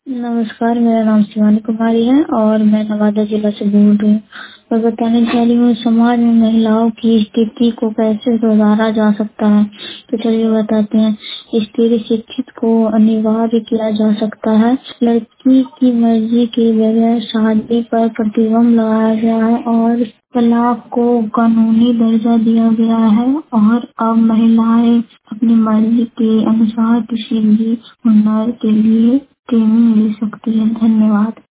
नमस्कार, मेरा नाम शिवानी कुमारी है और मैं नवादा जिला से बोल रही हूँ और बताने जा रही हूँ समाज में महिलाओं की स्थिति को कैसे सुधारा जा सकता है। तो चलिए बताते हैं। स्त्री शिक्षित को अनिवार्य किया जा सकता है। लड़की की मर्जी के बगैर शादी पर प्रतिबंध लगाया गया है और तलाक को कानूनी दर्जा दिया गया है और अब महिलाएं अपनी मर्जी के अनुसार किसी भी हुनर के लिए ट्रेनिंग ले सकती है। धन्यवाद।